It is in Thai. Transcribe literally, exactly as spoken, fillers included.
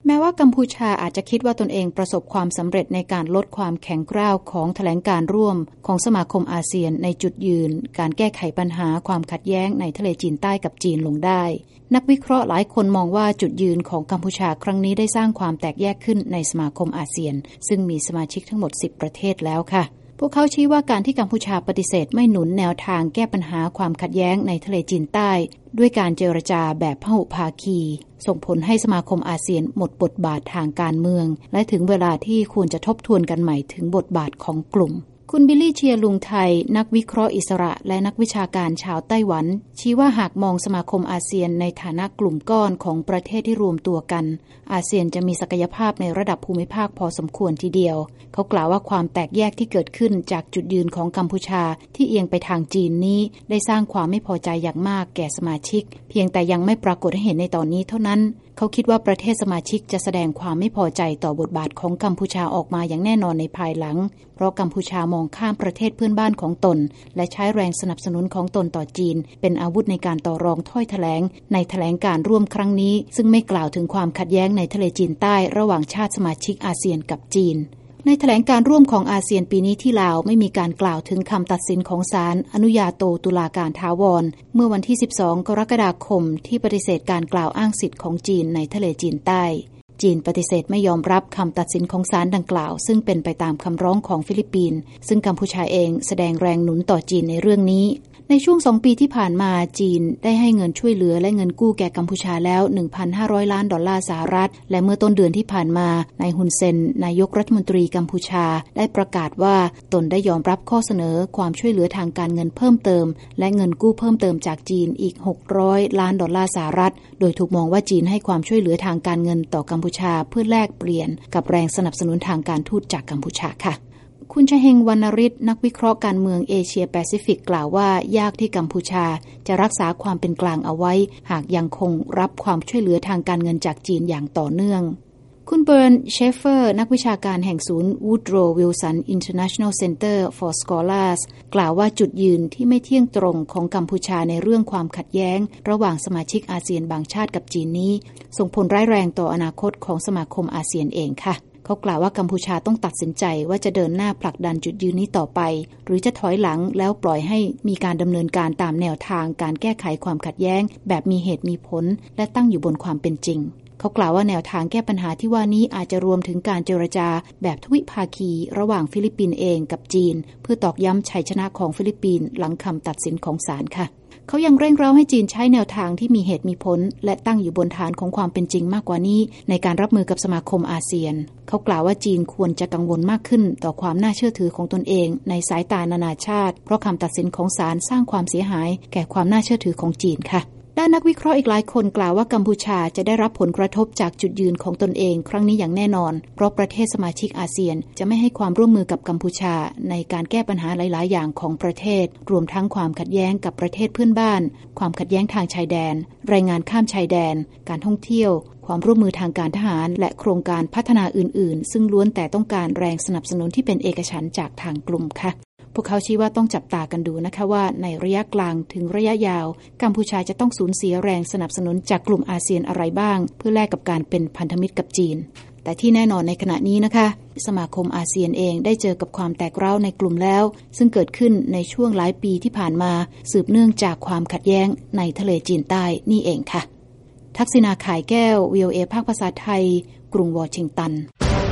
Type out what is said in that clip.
แม้ว่ากัมพูชาอาจจะคิดว่าตนเองประสบความสำเร็จในการลดความแข็งกร้าวของแถลงการร่วมของสมาคมอาเซียนในจุดยืนการแก้ไขปัญหาความขัดแย้งในทะเลจีนใต้กับจีนลงได้นักวิเคราะห์หลายคนมองว่าจุดยืนของกัมพูชาครั้งนี้ได้สร้างความแตกแยกขึ้นในสมาคมอาเซียนซึ่งมีสมาชิกทั้งหมดสิบประเทศแล้วค่ะพวกเขาชี้ว่าการที่กัมพูชาปฏิเสธไม่หนุนแนวทางแก้ปัญหาความขัดแย้งในทะเลจีนใต้ด้วยการเจรจาแบบพหุภาคีส่งผลให้สมาคมอาเซียนหมดบทบาททางการเมืองและถึงเวลาที่ควรจะทบทวนกันใหม่ถึงบทบาทของกลุ่มคุณบิลลี่เชียลุงไทยนักวิเคราะห์อิสระและนักวิชาการชาวไต้หวันชี้ว่าหากมองสมาคมอาเซียนในฐานะกลุ่มก้อนของประเทศที่รวมตัวกันอาเซียนจะมีศักยภาพในระดับภูมิภาคพอสมควรทีเดียวเขากล่าวว่าความแตกแยกที่เกิดขึ้นจากจุดยืนของกัมพูชาที่เอียงไปทางจีนนี้ได้สร้างความไม่พอใจอย่างมากแก่สมาชิกเพียงแต่ยังไม่ปรากฏให้เห็นในตอนนี้เท่านั้นเขาคิดว่าประเทศสมาชิกจะแสดงความไม่พอใจต่อบทบาทของกัมพูชาออกมาอย่างแน่นอนในภายหลังเพราะกัมพูชามองข้ามประเทศเพื่อนบ้านของตนและใช้แรงสนับสนุนของตนต่อจีนเป็นอาวุธในการต่อรองถ้อยแถลงในแถลงการร่วมครั้งนี้ซึ่งไม่กล่าวถึงความขัดแย้งในทะเลจีนใต้ระหว่างชาติสมาชิกอาเซียนกับจีนในแถลงการร่วมของอาเซียนปีนี้ที่ลาวไม่มีการกล่าวถึงคำตัดสินของศาลอนุญาโตตุลาการถาวรเมื่อวันที่สิบสองกรกฎาคมที่ปฏิเสธการกล่าวอ้างสิทธิ์ของจีนในทะเลจีนใต้จีนปฏิเสธไม่ยอมรับคำตัดสินของศาลดังกล่าวซึ่งเป็นไปตามคำร้องของฟิลิปปินส์ซึ่งกัมพูชาเองแสดงแรงหนุนต่อจีนในเรื่องนี้ในช่วงสองปีที่ผ่านมาจีนได้ให้เงินช่วยเหลือและเงินกู้แก่กัมพูชาแล้ว หนึ่งพันห้าร้อย ล้านดอลลาร์สหรัฐและเมื่อต้นเดือนที่ผ่านมานายฮุนเซนนายกรัฐมนตรีกัมพูชาได้ประกาศว่าตนได้ยอมรับข้อเสนอความช่วยเหลือทางการเงินเพิ่มเติมและเงินกู้เพิ่มเติมจากจีนอีกหกร้อยล้านดอลลาร์สหรัฐโดยถูกมองว่าจีนให้ความช่วยเหลือทางการเงินต่อกัมพูชาเพื่อแลกเปลี่ยนกับแรงสนับสนุนทางการทูตจากกัมพูชาค่ะคุณชเฮงวรรณฤทธิ์นักวิเคราะห์การเมืองเอเชียแปซิฟิกกล่าวว่ายากที่กัมพูชาจะรักษาความเป็นกลางเอาไว้หากยังคงรับความช่วยเหลือทางการเงินจากจีนอย่างต่อเนื่องคุณเบิร์นเชฟเฟอร์นักวิชาการแห่งศูนย์ Woodrow Wilson International Center for Scholars กล่าวว่าจุดยืนที่ไม่เที่ยงตรงของกัมพูชาในเรื่องความขัดแย้งระหว่างสมาชิกอาเซียนบางชาติกับจีนนี้ส่งผลร้ายแรงต่ออนาคตของสมาคมอาเซียนเองค่ะเขากล่าวว่ากัมพูชาต้องตัดสินใจว่าจะเดินหน้าผลักดันจุดยืนนี้ต่อไปหรือจะถอยหลังแล้วปล่อยให้มีการดำเนินการตามแนวทางการแก้ไขความขัดแย้งแบบมีเหตุมีผลและตั้งอยู่บนความเป็นจริงเขากล่าวว่าแนวทางแก้ปัญหาที่ว่านี้อาจจะรวมถึงการเจรจาแบบทวิภาคีระหว่างฟิลิปปินส์เองกับจีนเพื่อตอกย้ำชัยชนะของฟิลิปปินส์หลังคำตัดสินของศาลค่ะเขายังเร่งเร้าให้จีนใช้แนวทางที่มีเหตุมีผลและตั้งอยู่บนฐานของความเป็นจริงมากกว่านี้ในการรับมือกับสมาคมอาเซียนเขากล่าวว่าจีนควรจะกังวลมากขึ้นต่อความน่าเชื่อถือของตนเองในสายตานานาชาติเพราะคำตัดสินของศาลสร้างความเสียหายแก่ความน่าเชื่อถือของจีนค่ะด้านนักวิเคราะห์อีกหลายคนกล่าวว่ากัมพูชาจะได้รับผลกระทบจากจุดยืนของตนเองครั้งนี้อย่างแน่นอนเพราะประเทศสมาชิกอาเซียนจะไม่ให้ความร่วมมือกับกัมพูชาในการแก้ปัญหาหลายๆอย่างของประเทศรวมทั้งความขัดแย้งกับประเทศเพื่อนบ้านความขัดแย้งทางชายแดนแรงงานข้ามชายแดนการท่องเที่ยวความร่วมมือทางการทหารและโครงการพัฒนาอื่นๆซึ่งล้วนแต่ต้องการแรงสนับสนุนที่เป็นเอกฉันท์จากทางกลุ่มค่ะพวกเขาชี้ว่าต้องจับตากันดูนะคะว่าในระยะกลางถึงระยะยาวกัมพูชาจะต้องสูญเสียแรงสนับสนุนจากกลุ่มอาเซียนอะไรบ้างเพื่อแลกกับการเป็นพันธมิตรกับจีนแต่ที่แน่นอนในขณะนี้นะคะสมาคมอาเซียนเองได้เจอกับความแตกร้าวในกลุ่มแล้วซึ่งเกิดขึ้นในช่วงหลายปีที่ผ่านมาสืบเนื่องจากความขัดแย้งในทะเลจีนใต้นี่เองค่ะทักษิณา ข่ายแก้ว วี โอ เอ ภาคภาษาไทยกรุงวอชิงตัน